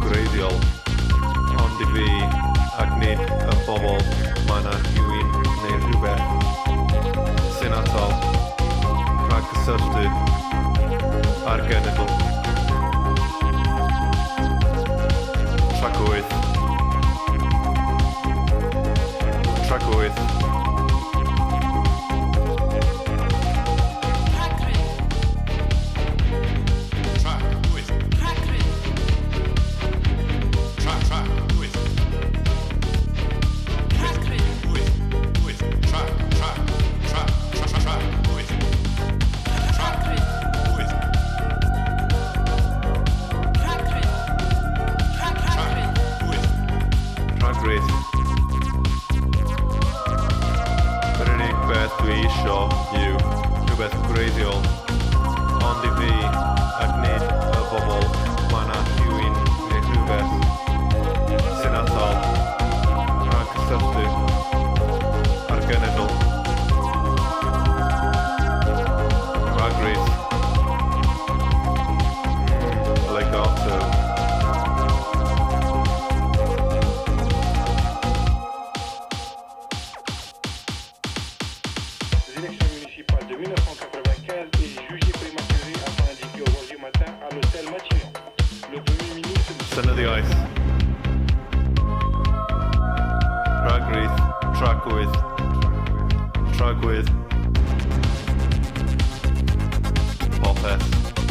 gwreiddiol, ond I fi ac nid y bobl mae yna rhywun neu rhywbeth sy'n atal rhag cysylltu ar genedl. Trac 8. Trac 8. Yr unig beth dwi isio yw rhywbeth gwreiddiol, ond I fi ac nid y bobl mae yna rhywun neu rhywbeth sy'n atal rhag cysylltu ar genedl. Rhagris. Legato. Les élections municipales de 1995 est jugé prématuré afin d'indiquer aujourd'hui matin à l'hôtel Matignon. Le Premier ministre... Llenyddiaeth. Rhagris. Trac 8. Trac 8. Popeth.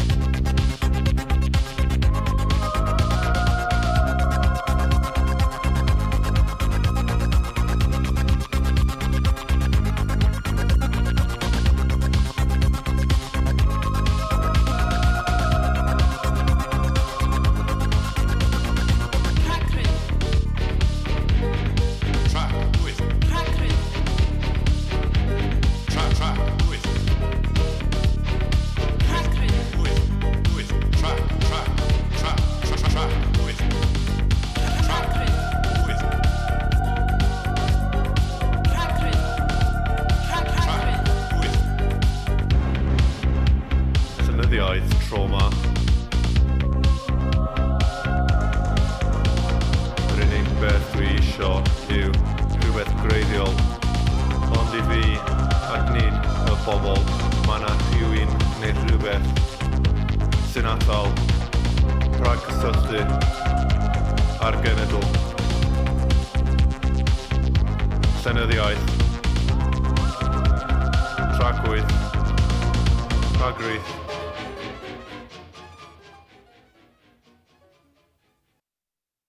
Llenyddiaeth trauma. Yr unig beth dwi isio yw rhywbeth gwreiddiol, ond I fi ac nid y bobl mae yna rhywun neu rhywbeth sy'n atal rhag cysylltu ar genedl. Llenyddiaeth. Trac 8. Rhagris.